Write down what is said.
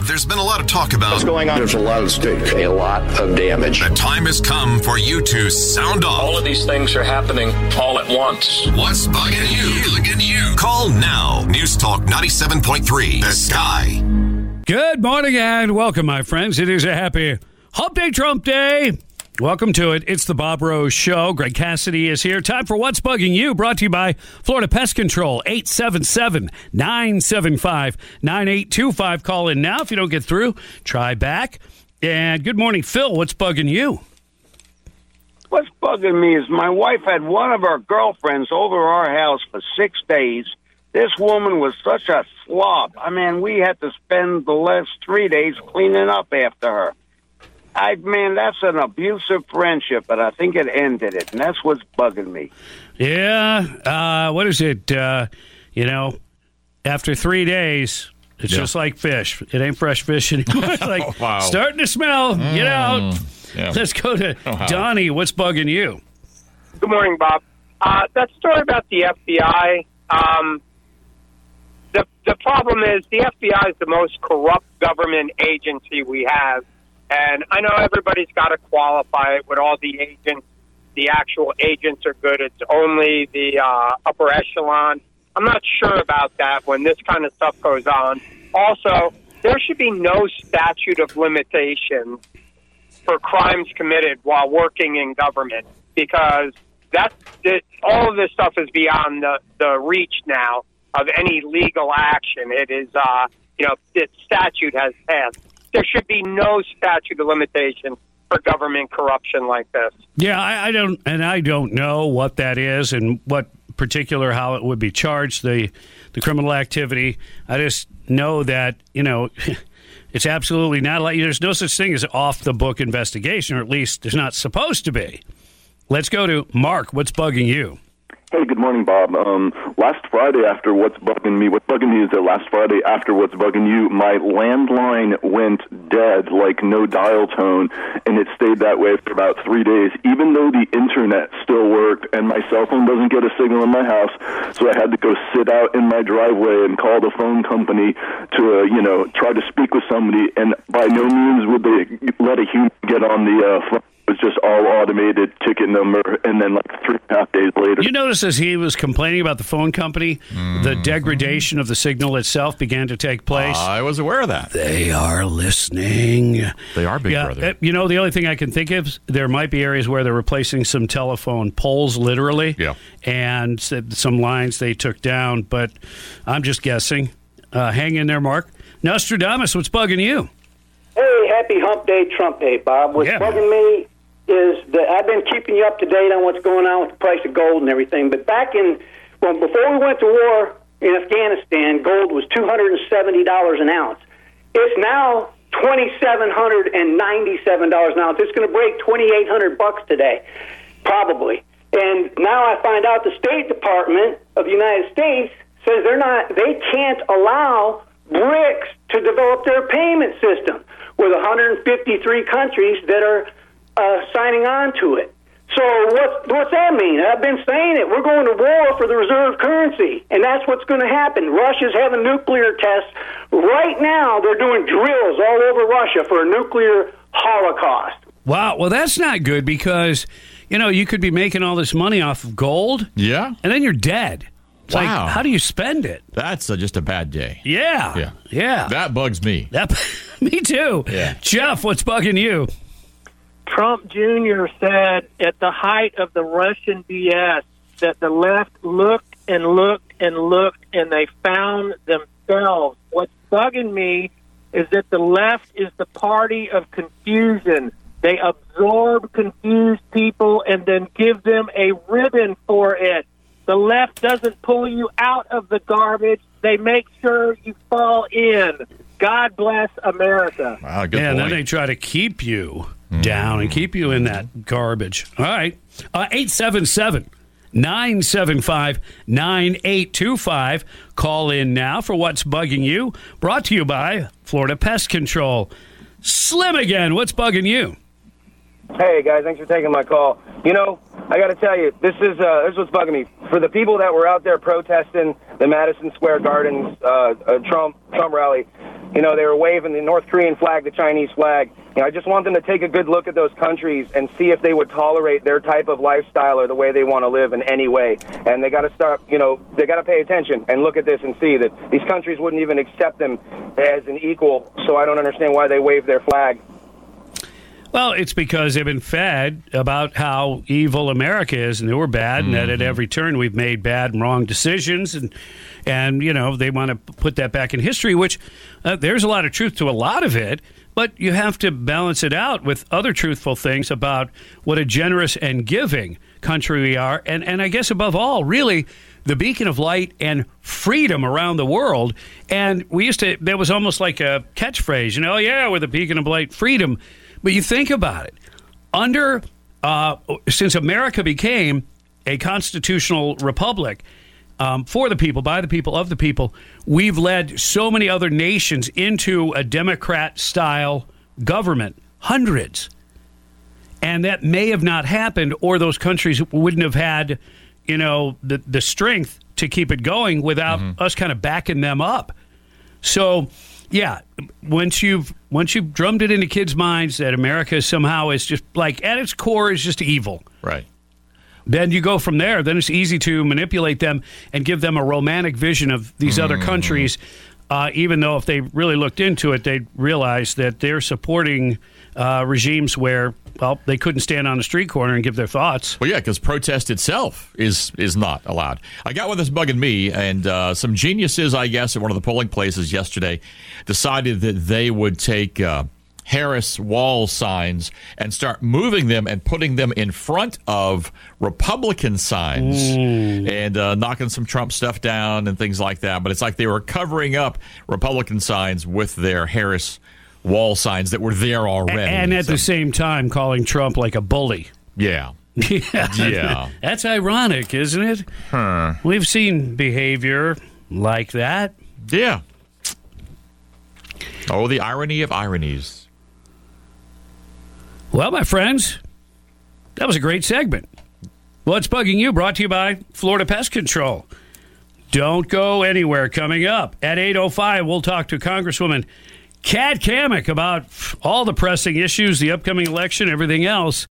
There's been a lot of talk about what's going on. There's a lot at stake. A lot of damage. The time has come for you to sound off. All of these things are happening all at once. What's bugging you? Call now. News Talk 97.3. The Sky. Good morning and welcome, my friends. It is a happy Hump Day, Trump Day. Welcome to it. It's the Bob Rose Show. Greg Cassidy is here. Time for What's Bugging You, brought to you by Florida Pest Control, 877-975-9825. Call in now. If you don't get through, try back. And good morning, Phil. What's bugging you? What's bugging me is my wife had one of her girlfriends over our house for 6 days. This woman was such a slob. I mean, we had to spend the last 3 days cleaning up after her. Man, that's an abusive friendship, but I think it ended it, and that's what's bugging me. Yeah, what is it? After 3 days, it's just like fish. It ain't fresh fish anymore. It's like starting to smell. Get out. Yeah. Let's go to Donnie. What's bugging you? Good morning, Bob. That story about the FBI, the problem is the FBI is the most corrupt government agency we have. And I know everybody's got to qualify it with all the agents. The actual agents are good. It's only the upper echelon. I'm not sure about that when this kind of stuff goes on. Also, there should be no statute of limitations for crimes committed while working in government, because all of this stuff is beyond the reach now of any legal action. It is, the statute has passed. There should be no statute of limitations for government corruption like this. Yeah, I don't know what that is and what particular how it would be charged, the criminal activity. I just know that, it's absolutely not like there's no such thing as off the book investigation, or at least there's not supposed to be. Let's go to Mark. What's bugging you? Hey, good morning, Bob. Last Friday after what's bugging me is that last Friday after what's bugging you, my landline went dead, like no dial tone, and it stayed that way for about 3 days, even though the internet still worked and my cell phone doesn't get a signal in my house. So I had to go sit out in my driveway and call the phone company to, try to speak with somebody, and by no means would they let a human get on the phone. It was just all automated ticket number, and then like 3.5 days later. You notice as he was complaining about the phone company, the degradation of the signal itself began to take place. I was aware of that. They are listening. They are, Big Brother. The only thing I can think of, there might be areas where they're replacing some telephone poles, literally, and some lines they took down, but I'm just guessing. Hang in there, Mark. Nostradamus, what's bugging you? Hey, happy Hump Day, Trump Day, Bob. What's bugging me is that I've been keeping you up to date on what's going on with the price of gold and everything. But before we went to war in Afghanistan, gold was $270 an ounce. It's now $2,797 an ounce. It's going to break $2,800 today, probably. And now I find out the State Department of the United States says they can't allow BRICS to develop their payment system with 153 countries that are signing on to it. So what's that mean? I've been saying it. We're going to war for the reserve currency, and that's what's going to happen. Russia's having nuclear tests. Right now, they're doing drills all over Russia for a nuclear holocaust. Wow. Well, that's not good because, you could be making all this money off of gold. Yeah. And then you're dead. It's wow. like, how do you spend it? That's just a bad day. Yeah. That bugs me. Me too. Yeah. Jeff, what's bugging you? Trump Jr. said at the height of the Russian BS that the left looked and looked and looked and they found themselves. What's bugging me is that the left is the party of confusion. They absorb confused people and then give them a ribbon for it. The left doesn't pull you out of the garbage. They make sure you fall in. God bless America. Wow, good point. And then they try to keep you down and keep you in that garbage. All right. 877-975-9825. Call in now for What's Bugging You. Brought to you by Florida Pest Control. Slim again. What's bugging you? Hey, guys. Thanks for taking my call. I got to tell you, this is what's bugging me. For the people that were out there protesting the Madison Square Gardens Trump rally, You know, they were waving the North Korean flag, the Chinese flag. You know, I just want them to take a good look at those countries and see if they would tolerate their type of lifestyle or the way they want to live in any way. And they got to start, you know, they got to pay attention and look at this and see that these countries wouldn't even accept them as an equal. So I don't understand why they wave their flag. Well, it's because they've been fed about how evil America is, and that we're bad, and that at every turn we've made bad and wrong decisions, and you know, they want to put that back in history, which there's a lot of truth to a lot of it, but you have to balance it out with other truthful things about what a generous and giving country we are, and I guess above all, really, the beacon of light and freedom around the world. And we used to, there was almost like a catchphrase, you know, yeah, we're the beacon of light, freedom. But you think about it, since America became a constitutional republic for the people, by the people, of the people, we've led so many other nations into a Democrat-style government, hundreds. And that may have not happened, or those countries wouldn't have had, you know, the strength to keep it going without us kind of backing them up. So, yeah, once you've drummed it into kids' minds that America somehow is just like at its core is just evil, right? Then you go from there. Then it's easy to manipulate them and give them a romantic vision of these other countries. Even though if they really looked into it, they'd realize that they're supporting regimes where, well, they couldn't stand on a street corner and give their thoughts. Well, yeah, because protest itself is not allowed. I got one that's bugging me, and some geniuses, I guess, at one of the polling places yesterday decided that they would take Harris wall signs and start moving them and putting them in front of Republican signs and knocking some Trump stuff down and things like that. But it's like they were covering up Republican signs with their Harris wall signs that were there already. And at the same time calling Trump like a bully. Yeah. Yeah. That's ironic, isn't it? Huh. We've seen behavior like that. Yeah. Oh, the irony of ironies. Well, my friends, that was a great segment. What's Bugging You? Brought to you by Florida Pest Control. Don't go anywhere. Coming up at 8:05, we'll talk to Congresswoman Kat Cammack about all the pressing issues, the upcoming election, everything else.